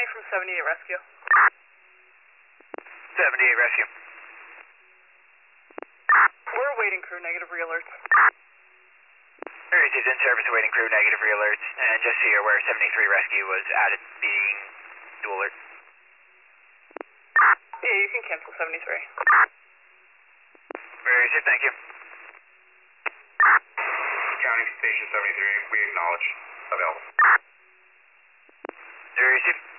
County from 78 Rescue. 78 Rescue. We're awaiting crew, negative re-alerts. We received in-service awaiting crew, negative re-alerts, and just so you're aware, 73 Rescue was added being dual alert. Yeah, you can cancel 73. We received, thank you. County Station 73, we acknowledge. Available. We received.